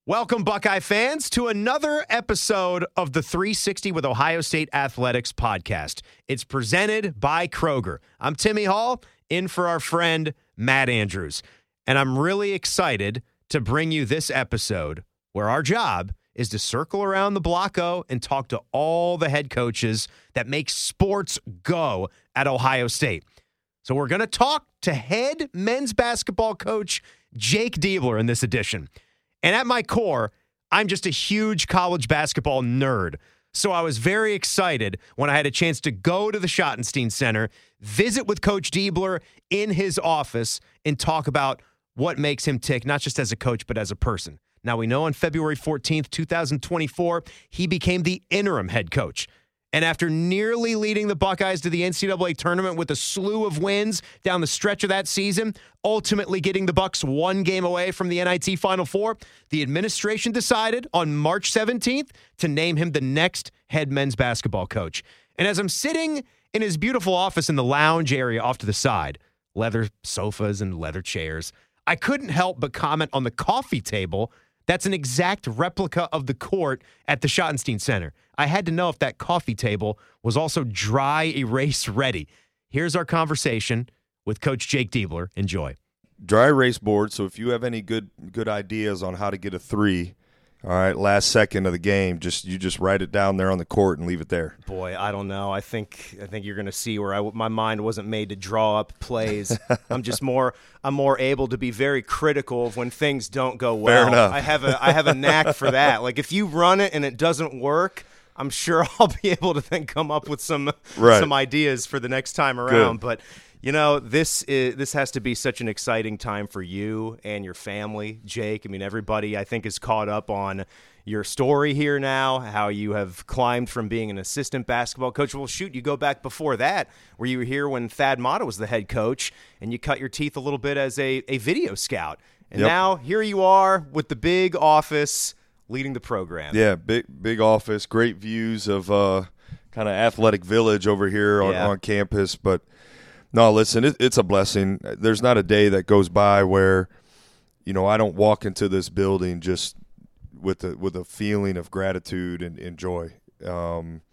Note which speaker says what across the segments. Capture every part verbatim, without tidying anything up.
Speaker 1: Welcome, Buckeye fans, to another episode of the three sixty with Ohio State Athletics podcast. It's presented by Kroger. I'm Timmy Hall, in for our friend Matt Andrews. And I'm really excited to bring you this episode where our job is to circle around the blocko and talk to all the head coaches that make sports go at Ohio State. So we're going to talk to head men's basketball coach Jake Diebler in this edition. And at my core, I'm just a huge college basketball nerd. So I was very excited when I had a chance to go to the Schottenstein Center, visit with Coach Diebler in his office, and talk about what makes him tick, not just as a coach, but as a person. Now, we know on February fourteenth, twenty twenty-four, he became the interim head coach. And after nearly leading the Buckeyes to the N C double A tournament with a slew of wins down the stretch of that season, ultimately getting the Bucks one game away from the N I T Final Four, the administration decided on March seventeenth to name him the next head men's basketball coach. And as I'm sitting in his beautiful office in the lounge area off to the side, leather sofas and leather chairs, I couldn't help but comment on the coffee table that's an exact replica of the court at the Schottenstein Center. I had to know if that coffee table was also dry erase ready. Here's our conversation with Coach Jake Diebler. Enjoy.
Speaker 2: Dry erase board, so if you have any good good ideas on how to get a three, all right, last second of the game, just you just write it down there on the court and leave it there.
Speaker 1: Boy, I don't know. I think I think you're going to see where I, my mind wasn't made to draw up plays. I'm just more I'm more able to be very critical of when things don't go well.
Speaker 2: Fair enough.
Speaker 1: I have a I have a knack for that. Like if you run it and it doesn't work, I'm sure I'll be able to then come up with some
Speaker 2: right.
Speaker 1: some ideas for the next time around.
Speaker 2: Good.
Speaker 1: But you know, this is this has to be such an exciting time for you and your family, Jake. I mean, everybody, I think, is caught up on your story here now, how you have climbed from being an assistant basketball coach. Well, shoot, you go back before that, where you were here when Thad Matta was the head coach, and you cut your teeth a little bit as a, a video scout. And
Speaker 2: yep.
Speaker 1: now here you are with the big office leading the program.
Speaker 2: Yeah, big big office, great views of uh, kind of athletic village over here on,
Speaker 1: yeah.
Speaker 2: on campus, but no, listen, it, it's a blessing. There's not a day that goes by where, you know, I don't walk into this building just with a, with a feeling of gratitude and, and joy. Um,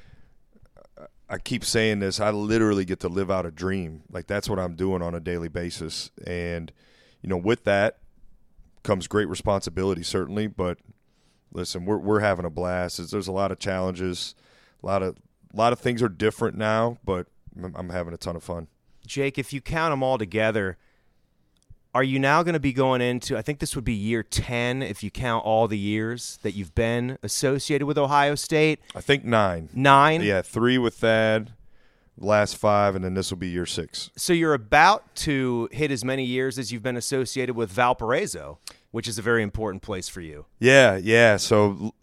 Speaker 2: I keep saying this. I literally get to live out a dream. Like, that's what I'm doing on a daily basis. And, you know, with that comes great responsibility, certainly. But, listen, we're we're having a blast. There's a lot of challenges. A lot of, a lot of things are different now, but I'm having a ton of fun.
Speaker 1: Jake, if you count them all together, are you now going to be going into, I think this would be year ten if you count all the years that you've been associated with Ohio State?
Speaker 2: I think nine.
Speaker 1: Nine?
Speaker 2: Yeah, three with Thad, last five, and then this will be year six.
Speaker 1: So you're about to hit as many years as you've been associated with Valparaiso, which is a very important place for you.
Speaker 2: Yeah, yeah. So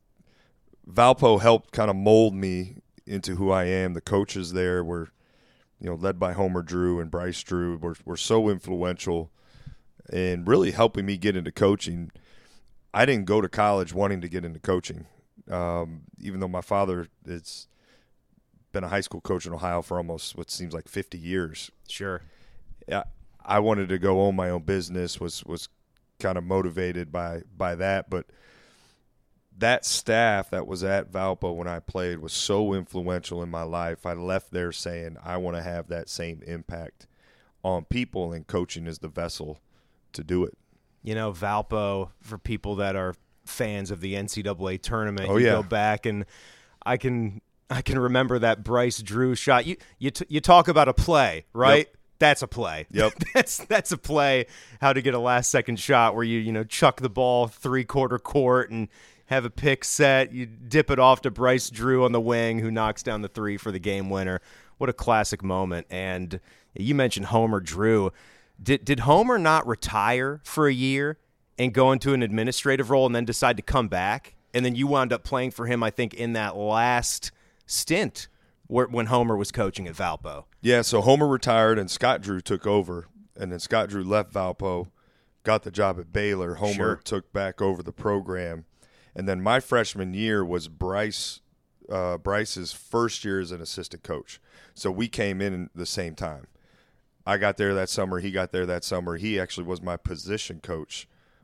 Speaker 2: Valpo helped kind of mold me into who I am. The coaches there were, you know, led by Homer Drew and Bryce Drew, were, were so influential in really helping me get into coaching. I didn't go to college wanting to get into coaching, um, even though my father has been a high school coach in Ohio for almost what seems like fifty years.
Speaker 1: Sure.
Speaker 2: Yeah, I wanted to go own my own business, was was kind of motivated by by that, but that staff that was at Valpo when I played was so influential in my life. I left there saying I want to have that same impact on people, and coaching is the vessel to do it.
Speaker 1: You know, Valpo, for people that are fans of the N C double A tournament,
Speaker 2: oh,
Speaker 1: you
Speaker 2: yeah.
Speaker 1: go back and I can I can remember that Bryce Drew shot. You you t- you talk about a play, right?
Speaker 2: Yep.
Speaker 1: That's a play.
Speaker 2: Yep.
Speaker 1: that's that's a play. How to get a last second shot where you you know chuck the ball three quarter court and have a pick set. You dip it off to Bryce Drew on the wing, who knocks down the three for the game winner. What a classic moment. And you mentioned Homer Drew. Did did Homer not retire for a year and go into an administrative role and then decide to come back? And then you wound up playing for him, I think, in that last stint where, when Homer was coaching at Valpo.
Speaker 2: Yeah, so Homer retired and Scott Drew took over. And then Scott Drew left Valpo, got the job at Baylor. Homer
Speaker 1: Sure.
Speaker 2: took back over the program. And then my freshman year was Bryce uh, Bryce's first year as an assistant coach. So we came in at the same time. I got there that summer. He got there that summer. He actually was my position coach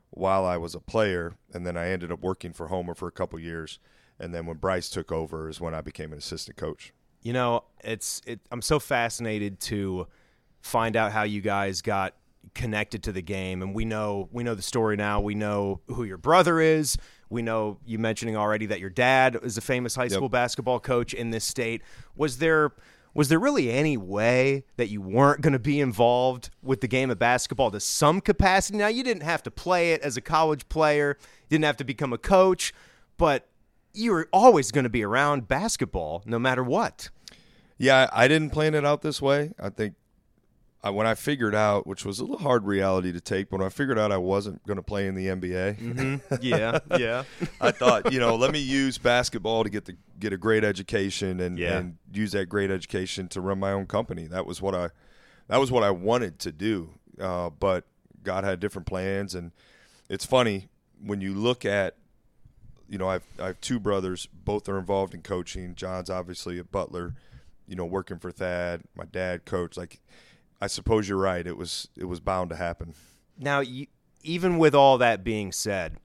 Speaker 2: while I was a player, and then I ended up working for Homer for a couple years. And then when Bryce took over is when I became an assistant coach.
Speaker 1: You know, it's it, I'm so fascinated to find out how you guys got connected to the game, and we know we know the story now. We know who your brother is. We know you mentioning already that your dad is a famous high school yep. basketball coach in this state. Was there was there really any way that you weren't going to be involved with the game of basketball to some capacity? Now, you didn't have to play it as a college player, you didn't have to become a coach, but you were always going to be around basketball no matter what.
Speaker 2: Yeah, I didn't plan it out this way. I think I, when I figured out, which was a little hard reality to take, but when I figured out I wasn't going to play in the N B A,
Speaker 1: mm-hmm. yeah, yeah,
Speaker 2: I thought, you know, let me use basketball to get the get a great education and,
Speaker 1: yeah.
Speaker 2: and use that great education to run my own company. That was what I that was what I wanted to do. Uh, but God had different plans, and it's funny when you look at, you know, I've I have two brothers, both are involved in coaching. John's obviously a Butler, you know, working for Thad. My dad coached. Like, I suppose you're right. It was it was bound to happen.
Speaker 1: Now, you, even with all that being said,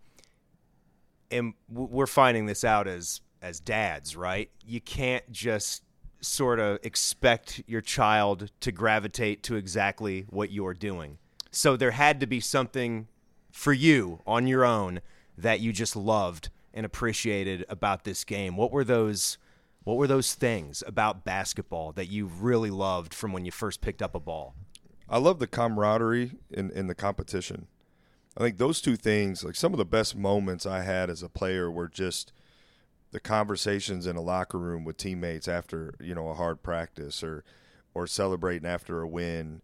Speaker 1: and we're finding this out as as dads, right? You can't just sort of expect your child to gravitate to exactly what you're doing. So there had to be something for you on your own that you just loved and appreciated about this game. What were those what were those things about basketball that you really loved from when you first picked up a ball?
Speaker 2: I love the camaraderie in, in the competition. I think those two things, like some of the best moments I had as a player were just the conversations in a locker room with teammates after, you know, a hard practice or or celebrating after a win.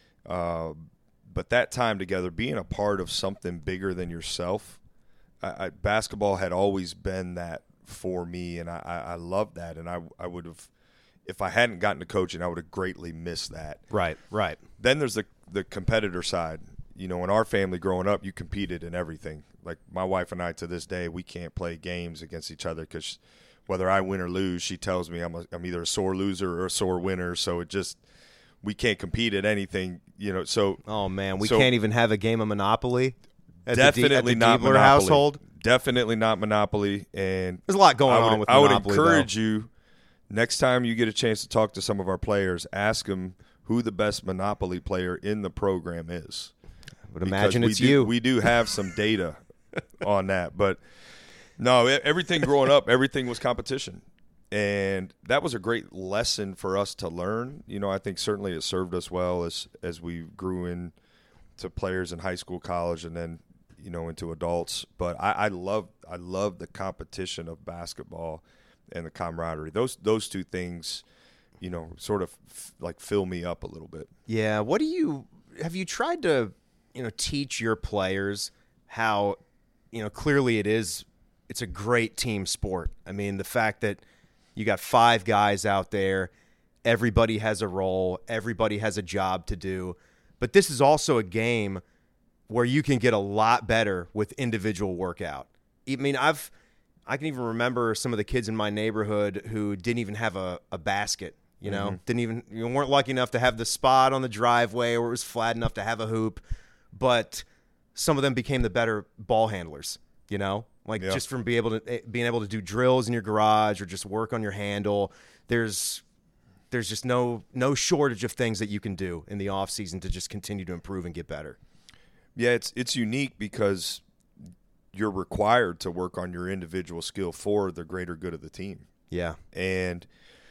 Speaker 2: Uh, but that time together, being a part of something bigger than yourself, I, I, basketball had always been that for me, and I, I, I loved that. And I, I would have, if I hadn't gotten to coaching, I would have greatly missed that.
Speaker 1: Right, right.
Speaker 2: Then there's the the competitor side. You know, in our family growing up, you competed in everything. Like my wife and I, to this day, we can't play games against each other because whether I win or lose, she tells me I'm a, I'm either a sore loser or a sore winner. So it just we can't compete at anything. You know, so
Speaker 1: oh man, we
Speaker 2: so
Speaker 1: can't even have a game of Monopoly. At
Speaker 2: definitely
Speaker 1: the, at the
Speaker 2: not
Speaker 1: Diebler
Speaker 2: Monopoly.
Speaker 1: household.
Speaker 2: Definitely not Monopoly. And
Speaker 1: there's a lot going
Speaker 2: would,
Speaker 1: on with
Speaker 2: I
Speaker 1: Monopoly.
Speaker 2: I would encourage
Speaker 1: though.
Speaker 2: you next time you get a chance to talk to some of our players, ask them who the best Monopoly player in the program is.
Speaker 1: I would imagine
Speaker 2: because
Speaker 1: it's
Speaker 2: we do,
Speaker 1: you.
Speaker 2: We do have some data on that, but no, everything growing up, everything was competition, and that was a great lesson for us to learn. You know, I think certainly it served us well as as we grew into players in high school, college, and then you know into adults. But I, I love I love the competition of basketball and the camaraderie. Those those two things, you know, sort of f- like fill me up a little bit.
Speaker 1: Yeah. What do you have you tried to you know teach your players how you know clearly it is it's a great team sport. I mean, the fact that you got five guys out there, everybody has a role, everybody has a job to do, but this is also a game where you can get a lot better with individual workout. I mean, I've I can even remember some of the kids in my neighborhood who didn't even have a, a basket, you know, mm-hmm. didn't even you know, weren't lucky enough to have the spot on the driveway or it was flat enough to have a hoop, but some of them became the better ball handlers, you know, like yeah. just from being able to being able to do drills in your garage or just work on your handle. There's there's just no no shortage of things that you can do in the off season to just continue to improve and get better.
Speaker 2: Yeah, it's it's unique because you're required to work on your individual skill for the greater good of the team.
Speaker 1: Yeah.
Speaker 2: And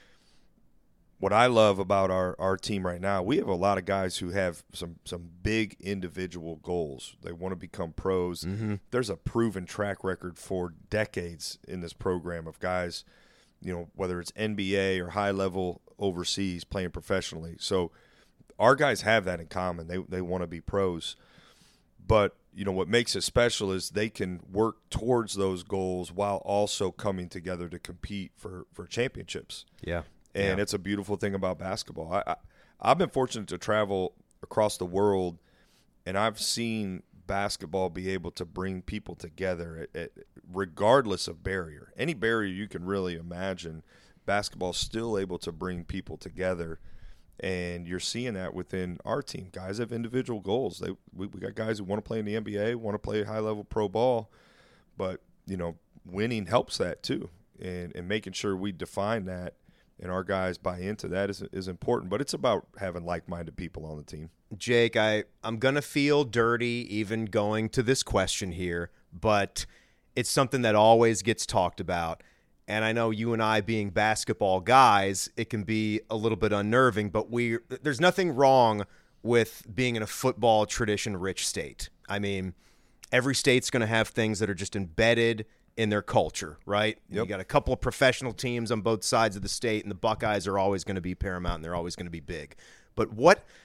Speaker 2: what I love about our, our team right now, we have a lot of guys who have some some big individual goals. They want to become pros.
Speaker 1: Mm-hmm.
Speaker 2: There's a proven track record for decades in this program of guys, you know, whether it's N B A or high level overseas playing professionally. So our guys have that in common. They they want to be pros. But, you know, what makes it special is they can work towards those goals while also coming together to compete for, for championships.
Speaker 1: Yeah.
Speaker 2: And
Speaker 1: yeah.
Speaker 2: it's a beautiful thing about basketball. I, I, I've been fortunate to travel across the world, and I've seen basketball be able to bring people together at, at, regardless of barrier. Any barrier you can really imagine, basketball is still able to bring people together And you're seeing that within our team. Guys have individual goals. They we, we got guys who want to play in the N B A, want to play high-level pro ball, but, you know, winning helps that too. And, and making sure we define that and our guys buy into that is is important. But it's about having like-minded people on the team.
Speaker 1: Jake, I, I'm going to feel dirty even going to this question here, but it's something that always gets talked about. And I know you and I being basketball guys, it can be a little bit unnerving, but we there's nothing wrong with being in a football tradition-rich state. I mean, every state's going to have things that are just embedded in their culture, right? Yep. You got a couple of professional teams on both sides of the state, and the Buckeyes are always going to be paramount, and they're always going to be big. But what –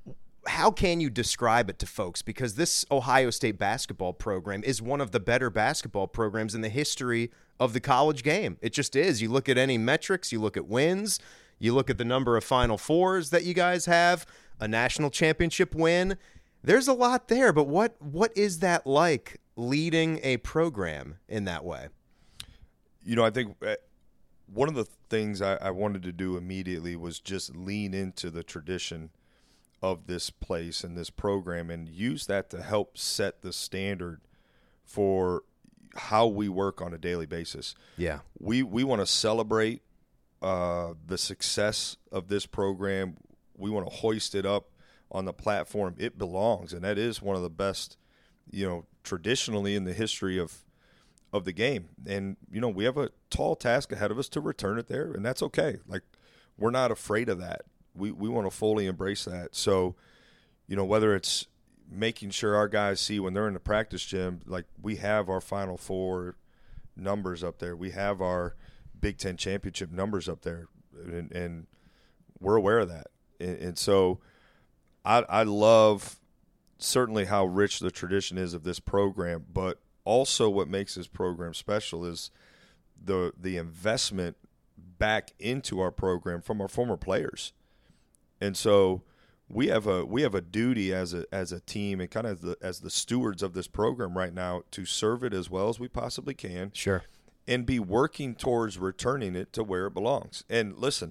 Speaker 1: how can you describe it to folks? Because this Ohio State basketball program is one of the better basketball programs in the history of the college game. It just is. You look at any metrics, you look at wins, you look at the number of Final Fours that you guys have, a national championship win. There's a lot there, but what what is that like leading a program in that way?
Speaker 2: You know, I think one of the things I, I wanted to do immediately was just lean into the tradition of this place and this program and use that to help set the standard for how we work on a daily basis.
Speaker 1: Yeah.
Speaker 2: We we want to celebrate uh, the success of this program. We want to hoist it up on the platform it belongs, and that is one of the best, you know, traditionally in the history of of the game. And, you know, we have a tall task ahead of us to return it there, and that's okay. Like, we're not afraid of that. We we want to fully embrace that. So, you know, whether it's making sure our guys see when they're in the practice gym, like we have our Final Four numbers up there. We have our Big Ten championship numbers up there, and, and we're aware of that. And, and so I, I love certainly how rich the tradition is of this program, but also what makes this program special is the the investment back into our program from our former players. And so we have a we have a duty as a as a team and kind of the, as the stewards of this program right now to serve it as well as we possibly can.
Speaker 1: Sure.
Speaker 2: And be working towards returning it to where it belongs. And listen,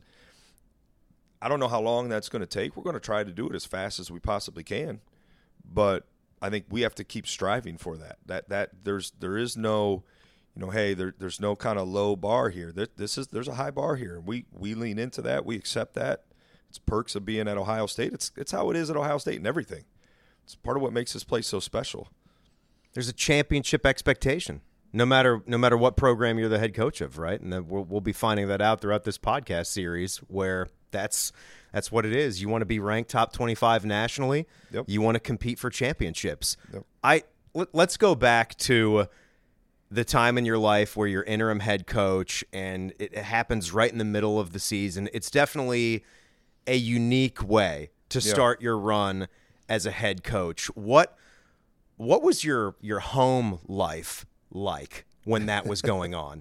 Speaker 2: I don't know how long that's going to take. We're going to try to do it as fast as we possibly can. But I think we have to keep striving for that. That that there's there is no, you know, hey, there, there's no kind of low bar here. There, this is there's a high bar here. We we lean into that. We accept that. It's perks of being at Ohio State. It's it's how it is at Ohio State and everything. It's part of what makes this place so special.
Speaker 1: There's a championship expectation, no matter no matter what program you're the head coach of, right? And then we'll we'll be finding that out throughout this podcast series, where that's that's what it is. You want to be ranked top twenty-five nationally.
Speaker 2: Yep.
Speaker 1: You want to compete for championships.
Speaker 2: Yep.
Speaker 1: I let, let's go back to the time in your life where you're interim head coach, and it happens right in the middle of the season. It's definitely a unique way to
Speaker 2: Yeah.
Speaker 1: start your run as a head coach. What what was your your home life like when that was going on?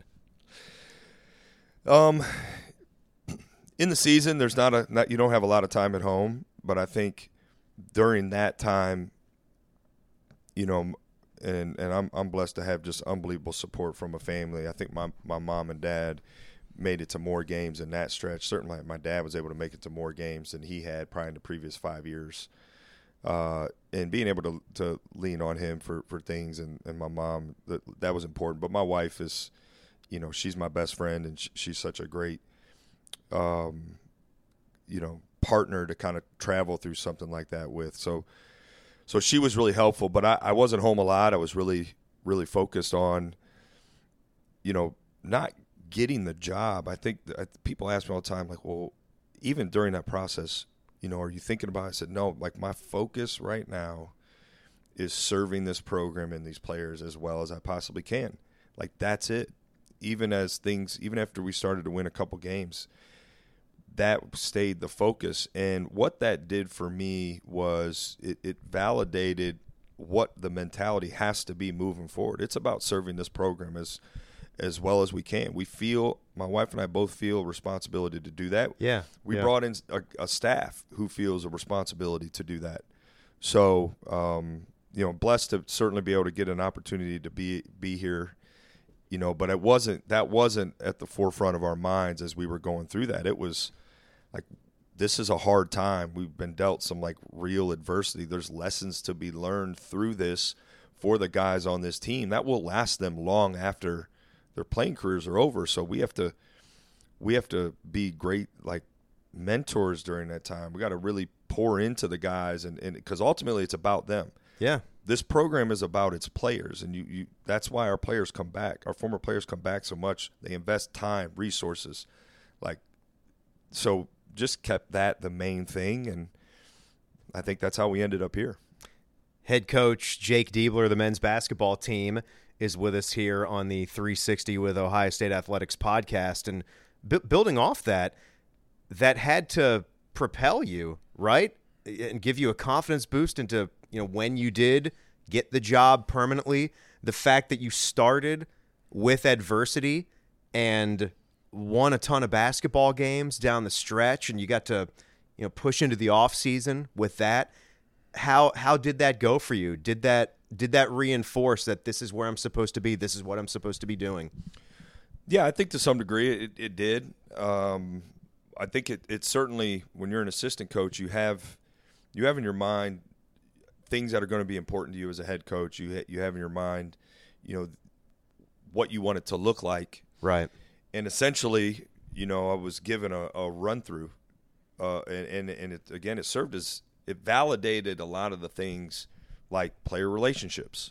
Speaker 2: Um, in the season, there's not a not, you don't have a lot of time at home, but I think during that time, you know, and and I'm I'm blessed to have just unbelievable support from a family. I think my my mom and dad made it to more games in that stretch. Certainly, my dad was able to make it to more games than he had probably in the previous five years. Uh, and being able to to lean on him for, for things, and, and my mom, that that was important. But my wife is, you know, she's my best friend, and she, she's such a great, um, you know, partner to kind of travel through something like that with. So, so she was really helpful. But I, I wasn't home a lot. I was really, really focused on, you know, not getting the job. I think that people ask me all the time, like, well, even during that process, you know, are you thinking about it? I said, no, like my focus right now is serving this program and these players as well as I possibly can. Like, that's it. Even as things, even after we started to win a couple games, that stayed the focus. And what that did for me was it, it validated what the mentality has to be moving forward. It's about serving this program as as well as we can. We feel, my wife and I both feel responsibility to do that.
Speaker 1: Yeah.
Speaker 2: We
Speaker 1: yeah.
Speaker 2: brought in a, a staff who feels a responsibility to do that. So, um, you know, blessed to certainly be able to get an opportunity to be be here, you know, but it wasn't, that wasn't at the forefront of our minds as we were going through that. It was like, this is a hard time. We've been dealt some like real adversity. There's lessons to be learned through this for the guys on this team that will last them long after their playing careers are over. So we have to we have to be great like mentors during that time. We got to really pour into the guys, and because ultimately it's about them.
Speaker 1: Yeah.
Speaker 2: This program is about its players, and you, you that's why our players come back. Our former players come back so much. They invest time, resources. Like, so just kept that the main thing, and I think that's how we ended up here.
Speaker 1: Head coach Jake Diebler, the men's basketball team, is with us here on the three sixty with Ohio State Athletics podcast. And b- building off that, that had to propel you, right? And give you a confidence boost into, you know, when you did get the job permanently, the fact that you started with adversity and won a ton of basketball games down the stretch, and you got to, you know, push into the off season with that. How how did that go for you? Did that did that reinforce that this is where I'm supposed to be? This is what I'm supposed to be doing?
Speaker 2: Yeah, I think to some degree it, it did. Um, I think it, it certainly, when you're an assistant coach, you have you have in your mind things that are going to be important to you as a head coach. You you have in your mind, you know, what you want it to look like.
Speaker 1: Right.
Speaker 2: And essentially, you know, I was given a, a run through, uh, and and, and it, again, it served as it validated a lot of the things like player relationships.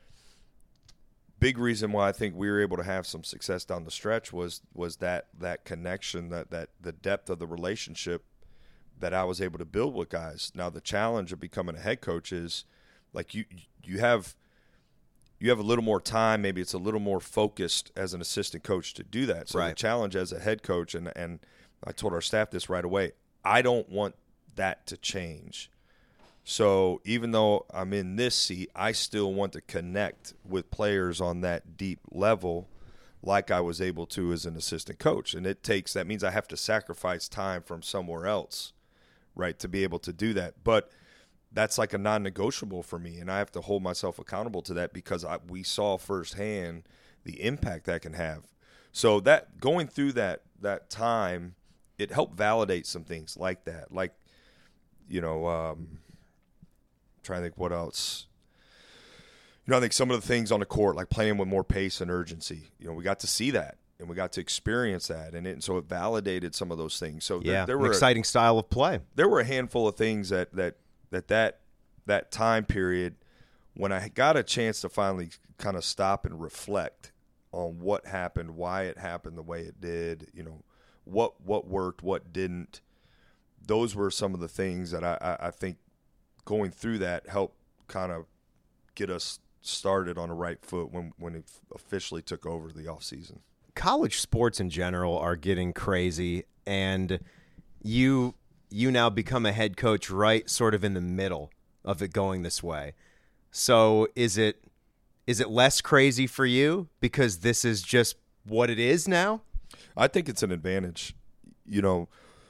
Speaker 2: Big reason why I think we were able to have some success down the stretch was was that that connection, that that the depth of the relationship that I was able to build with guys. Now the challenge of becoming a head coach is like you you have you have a little more time, maybe it's a little more focused as an assistant coach to do that. So
Speaker 1: right.
Speaker 2: The challenge as a head coach, and and I told our staff this right away, I don't want that to change. So even though I'm in this seat, I still want to connect with players on that deep level like I was able to as an assistant coach. And it takes, that means I have to sacrifice time from somewhere else, right, to be able to do that. But that's like a non-negotiable for me, and I have to hold myself accountable to that because I, we saw firsthand the impact that can have. So that going through that that time, it helped validate some things like that, like, you know, um, trying to think what else. You know, I think some of the things on the court, like playing with more pace and urgency, you know, we got to see that and we got to experience that. And, it, and so it validated some of those things. So
Speaker 1: yeah,
Speaker 2: there, there
Speaker 1: an
Speaker 2: were
Speaker 1: exciting style of play.
Speaker 2: There were a handful of things that, that, that, that, that time period when I got a chance to finally kind of stop and reflect on what happened, why it happened the way it did, you know, what, what worked, what didn't. Those were some of the things that I, I, I think going through that helped kind of get us started on the right foot when, when it officially took over the offseason.
Speaker 1: College sports in general are getting crazy, and you you now become a head coach right sort of in the middle of it going this way. So is it is it less crazy for you because this is just what it is now?
Speaker 2: I think it's an advantage. You know,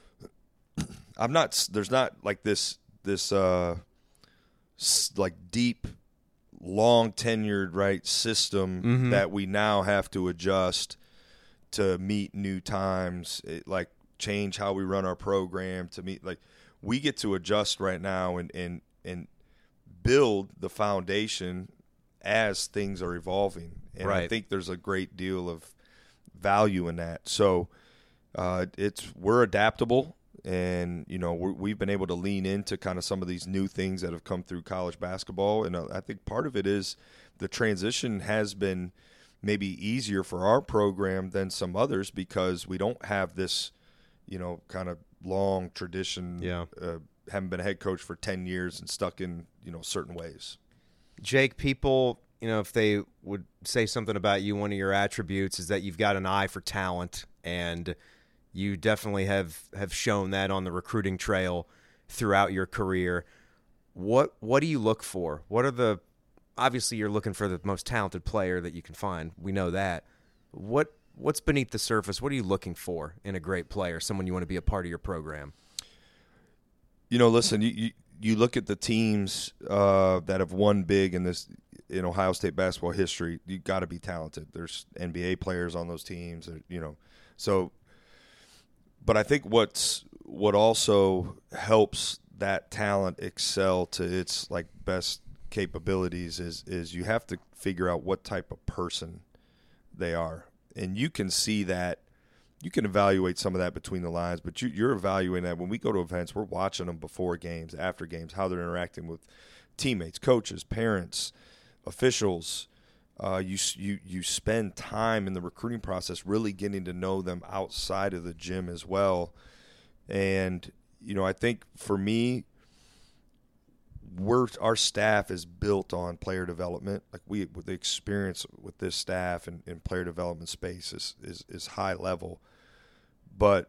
Speaker 2: I'm not there's not like this this uh like deep long tenured right system mm-hmm. that we now have to adjust to meet new times, it, like change how we run our program to meet, like we get to adjust right now and and and build the foundation as things are evolving. And
Speaker 1: right.
Speaker 2: I think there's a great deal of value in that. So uh, it's we're adaptable. And, you know, we're, we've been able to lean into kind of some of these new things that have come through college basketball. And uh, I think part of it is the transition has been maybe easier for our program than some others because we don't have this, you know, kind of long tradition.
Speaker 1: Yeah.
Speaker 2: Uh, haven't been a head coach for ten years and stuck in, you know, certain ways.
Speaker 1: Jake, people, you know, if they would say something about you, one of your attributes is that you've got an eye for talent, and you definitely have, have shown that on the recruiting trail throughout your career. What what do you look for? What are the – obviously you're looking for the most talented player that you can find. We know that. What What's beneath the surface? What are you looking for in a great player, someone you want to be a part of your program?
Speaker 2: You know, listen, you, you, you look at the teams uh, that have won big in this in Ohio State basketball history, you got to be talented. There's N B A players on those teams, you know. So – But I think what's what also helps that talent excel to its like best capabilities is is you have to figure out what type of person they are, and you can see that. You can evaluate some of that between the lines, but you, you're evaluating that when we go to events. We're watching them before games, after games, how they're interacting with teammates, coaches, parents, officials. Uh, you you you spend time in the recruiting process really getting to know them outside of the gym as well. And you know, I think for me, we're our staff is built on player development. Like we, with the experience with this staff and in player development space is is, is high level. But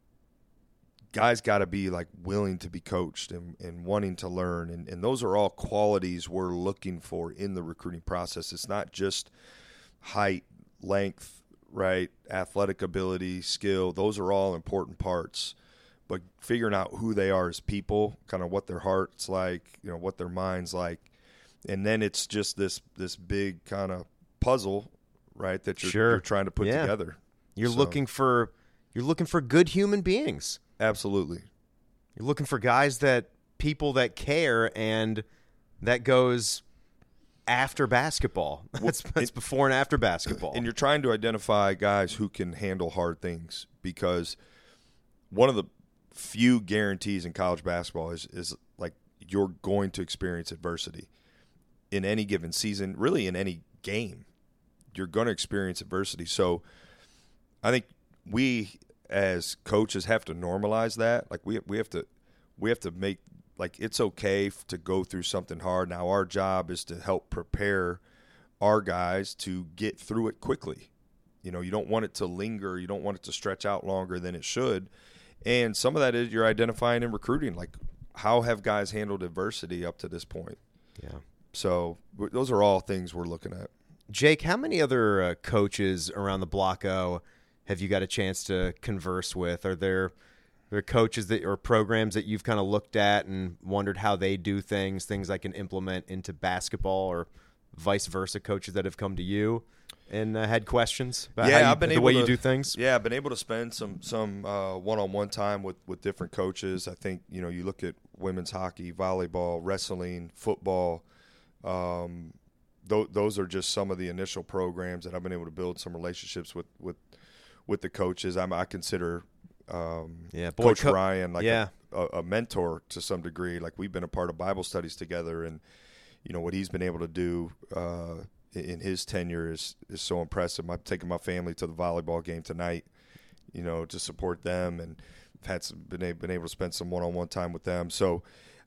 Speaker 2: guys got to be like willing to be coached and, and wanting to learn. And, and those are all qualities we're looking for in the recruiting process. It's not just height, length, right? Athletic ability, skill. Those are all important parts. But figuring out who they are as people, kind of what their heart's like, you know, what their mind's like. And then it's just this this big kind of puzzle, right, that you're,
Speaker 1: sure.
Speaker 2: you're trying to put
Speaker 1: yeah.
Speaker 2: together.
Speaker 1: You're
Speaker 2: so.
Speaker 1: looking for you're looking for good human beings.
Speaker 2: Absolutely.
Speaker 1: You're looking for guys that people that care, and that goes after basketball. That's,
Speaker 2: well,
Speaker 1: that's
Speaker 2: it,
Speaker 1: before and after basketball.
Speaker 2: And you're trying to identify guys who can handle hard things, because one of the few guarantees in college basketball is, is like you're going to experience adversity in any given season, really in any game. You're going to experience adversity. So I think we as coaches have to normalize that. Like we we have to we have to make like it's okay to go through something hard. Now our job is to help prepare our guys to get through it quickly. You know, you don't want it to linger. You don't want it to stretch out longer than it should. And some of that is you're identifying in recruiting, like how have guys handled adversity up to this point?
Speaker 1: Yeah.
Speaker 2: So those are all things we're looking at.
Speaker 1: Jake, how many other uh, coaches around the Block-O have you got a chance to converse with? Are there, are there coaches that or programs that you've kind of looked at and wondered how they do things, things I can implement into basketball, or vice versa, coaches that have come to you and uh, had questions about
Speaker 2: yeah,
Speaker 1: how you,
Speaker 2: I've been
Speaker 1: the
Speaker 2: able
Speaker 1: way
Speaker 2: to,
Speaker 1: you do things?
Speaker 2: Yeah, I've been able to spend some some uh, one-on-one time with, with different coaches. I think, you know, you look at women's hockey, volleyball, wrestling, football. Um, th- those are just some of the initial programs that I've been able to build some relationships with with, with the coaches. I'm, I consider um,
Speaker 1: yeah, boy,
Speaker 2: Coach
Speaker 1: Co-
Speaker 2: Ryan like
Speaker 1: yeah.
Speaker 2: a, a, a mentor to some degree. Like we've been a part of Bible studies together, and you know what he's been able to do uh, in his tenure is is so impressive. I'm taking my family to the volleyball game tonight, you know, to support them, and I've had some, been, able, been able to spend some one-on-one time with them. So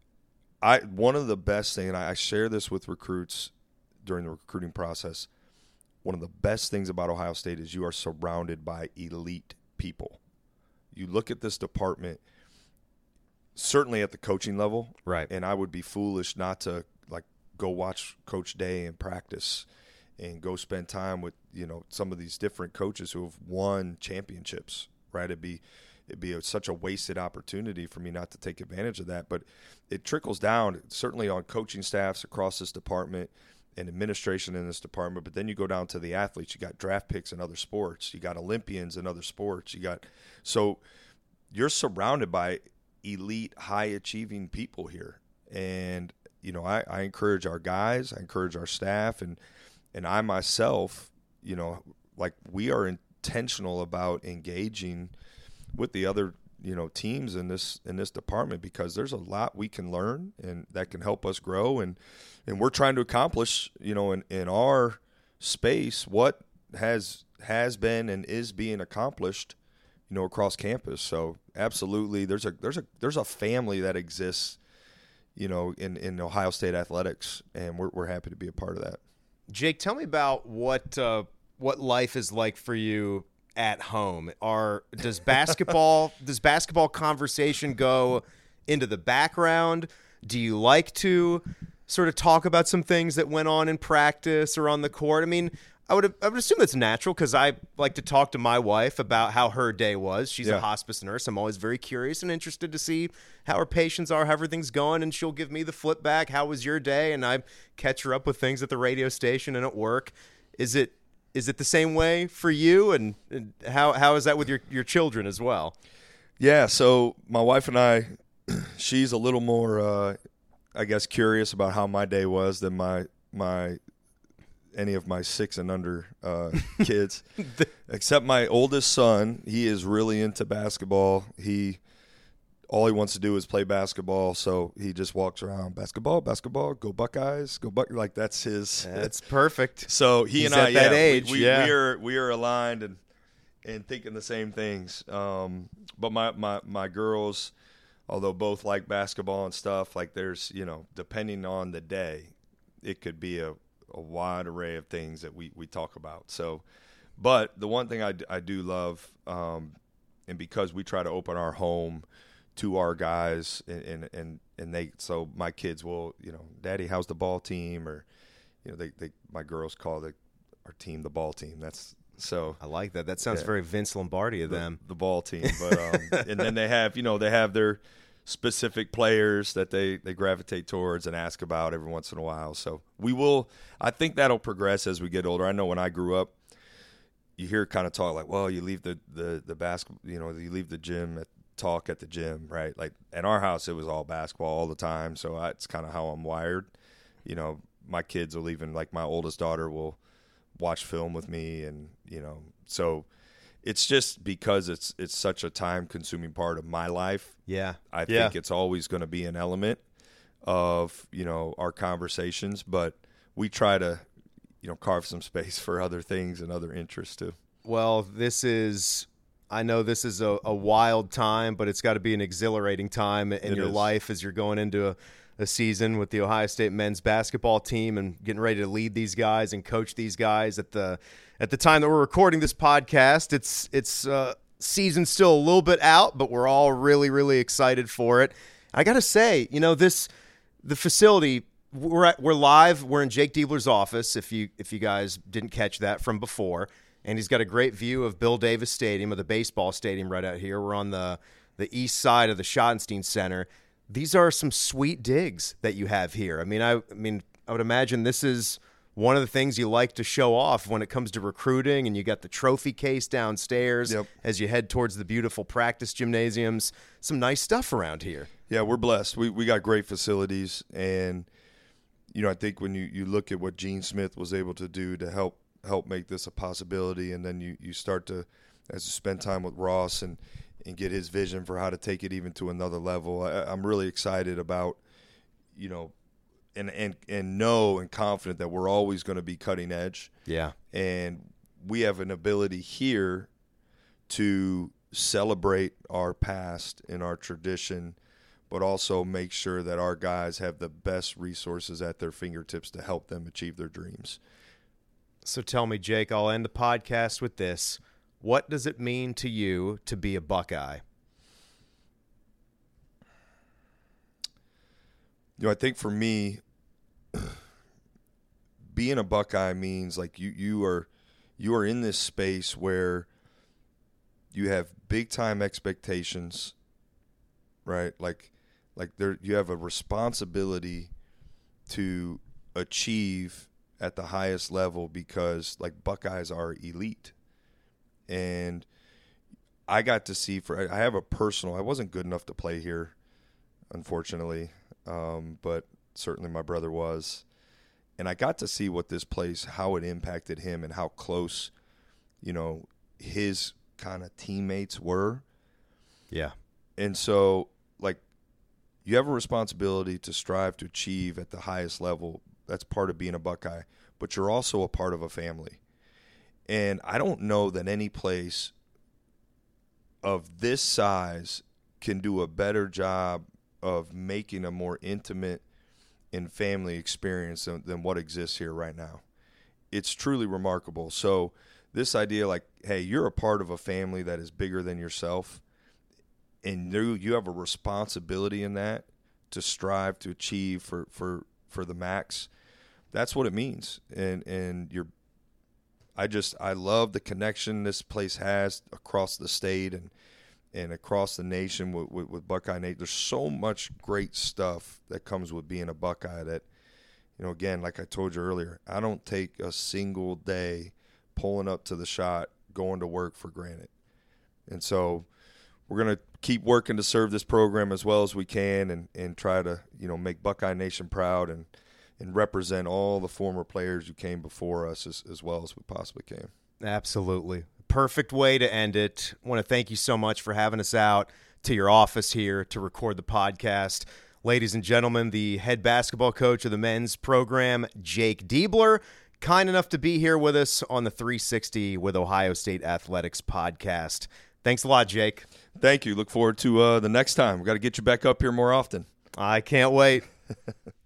Speaker 2: I one of the best things, and I share this with recruits during the recruiting process, one of the best things about Ohio State is you are surrounded by elite people. You look at this department, certainly at the coaching level,
Speaker 1: right?
Speaker 2: And I would be foolish not to like go watch Coach Day in practice and go spend time with, you know, some of these different coaches who have won championships, right? It'd be it'd be a, such a wasted opportunity for me not to take advantage of that. But it trickles down certainly on coaching staffs across this department and administration in this department. But then you go down to the athletes. You got draft picks in other sports. You got Olympians in other sports. You got so you're surrounded by elite, high-achieving people here. And, you know, I, I encourage our guys, I encourage our staff, and and I myself, you know, like we are intentional about engaging with the other, you know, teams in this in this department, because there's a lot we can learn and that can help us grow. And, and we're trying to accomplish, you know, in, in our space what has has been and is being accomplished, you know, across campus. So absolutely, there's a there's a there's a family that exists, you know, in, in Ohio State athletics, and we're we're happy to be a part of that.
Speaker 1: Jake, tell me about what uh, what life is like for you at home. Are does basketball does basketball conversation go into the background? Do you like to sort of talk about some things that went on in practice or on the court? I mean, I would I would assume that's natural, because I like to talk to my wife about how her day was. She's
Speaker 2: yeah.
Speaker 1: a hospice nurse. I'm always very curious and interested to see how her patients are, how everything's going, and she'll give me the flip back. How was your day? And I catch her up with things at the radio station and at work. Is it is it the same way for you? And, and how how is that with your, your children as well?
Speaker 2: Yeah, so my wife and I, she's a little more, uh, I guess, curious about how my day was than my my any of my six and under uh, kids, except my oldest son. He is really into basketball. He all he wants to do is play basketball, so he just walks around basketball, basketball, go Buckeyes, go Buck. Like that's his.
Speaker 1: That's perfect.
Speaker 2: So he
Speaker 1: He's
Speaker 2: and I,
Speaker 1: at that
Speaker 2: yeah,
Speaker 1: age,
Speaker 2: we, we,
Speaker 1: yeah.
Speaker 2: we are we are aligned and and thinking the same things. Um, but my, my my girls, although both like basketball and stuff, like there's you know depending on the day, it could be a, a wide array of things that we, we talk about. So, but the one thing I, I do love, um, and because we try to open our home to our guys, and, and and and they so my kids will you know, Daddy, how's the ball team? Or you know, they, they my girls call the our team the ball team. That's so
Speaker 1: I like that. That sounds
Speaker 2: yeah,
Speaker 1: very Vince Lombardi of
Speaker 2: the,
Speaker 1: them.
Speaker 2: The ball team, but um, and then they have you know they have their specific players that they they gravitate towards and ask about every once in a while. So we will. I think that'll progress as we get older. I know when I grew up, you hear kind of talk like, well, you leave the the the basketball, you know, you leave the gym at talk at the gym, right? Like at our house, it was all basketball all the time. So I, it's kind of how I'm wired. You know, my kids will even, like my oldest daughter will watch film with me, and you know, so it's just because it's it's such a time consuming part of my life.
Speaker 1: Yeah,
Speaker 2: I
Speaker 1: yeah.
Speaker 2: think it's always going to be an element of you know our conversations, but we try to you know carve some space for other things and other interests too.
Speaker 1: Well, this is. I know this is a, a wild time, but it's got to be an exhilarating time in
Speaker 2: It
Speaker 1: your
Speaker 2: is.
Speaker 1: life as you're going into a, a season with the Ohio State men's basketball team and getting ready to lead these guys and coach these guys. At the at the time that we're recording this podcast, it's it's uh, season's still a little bit out, but we're all really really excited for it. I got to say, you know, this the facility. We're at, we're live. We're in Jake Diebler's office. If you if you guys didn't catch that from before. And he's got a great view of Bill Davis Stadium, of the baseball stadium right out here. We're on the, the east side of the Schottenstein Center. These are some sweet digs that you have here. I mean, I, I mean, I would imagine this is one of the things you like to show off when it comes to recruiting, and you got the trophy case downstairs
Speaker 2: Yep.
Speaker 1: as you head towards the beautiful practice gymnasiums. Some nice stuff around here.
Speaker 2: Yeah, we're blessed. We we got great facilities, and you know, I think when you, you look at what Gene Smith was able to do to help help make this a possibility, and then you, you start to, as you spend time with Ross and, and get his vision for how to take it even to another level. I, I'm really excited about, you know, and, and, and know and confident that we're always going to be cutting edge.
Speaker 1: Yeah.
Speaker 2: And we have an ability here to celebrate our past and our tradition, but also make sure that our guys have the best resources at their fingertips to help them achieve their dreams.
Speaker 1: So tell me, Jake, I'll end the podcast with this. What does it mean to you to be a Buckeye?
Speaker 2: You know, I think for me, being a Buckeye means like you, you are you are in this space where you have big time expectations, right? Like like there you have a responsibility to achieve at the highest level, because like Buckeyes are elite. And I got to see for I have a personal I wasn't good enough to play here, unfortunately, um, but certainly my brother was, and I got to see what this place, how it impacted him, and how close, you know, his kind of teammates were.
Speaker 1: Yeah.
Speaker 2: And so like you have a responsibility to strive to achieve at the highest level. That's part of being a Buckeye, but you're also a part of a family. And I don't know that any place of this size can do a better job of making a more intimate and family experience than, than what exists here right now. It's truly remarkable. So this idea like, hey, you're a part of a family that is bigger than yourself, and you, you have a responsibility in that to strive to achieve for, for, for the max. That's what it means. And and you're I just I love the connection this place has across the state and and across the nation with, with, with Buckeye Nation. There's so much great stuff that comes with being a Buckeye that, you know, again, like I told you earlier, I don't take a single day pulling up to the shot, going to work for granted. And so we're going to keep working to serve this program as well as we can, and, and try to, you know, make Buckeye Nation proud and, and represent all the former players who came before us as, as well as we possibly can.
Speaker 1: Absolutely. Perfect way to end it. I want to thank you so much for having us out to your office here to record the podcast. Ladies and gentlemen, the head basketball coach of the men's program, Jake Diebler, kind enough to be here with us on the three sixty with Ohio State Athletics podcast. Thanks a lot, Jake.
Speaker 2: Thank you. Look forward to uh, the next time. We've got to get you back up here more often.
Speaker 1: I can't wait.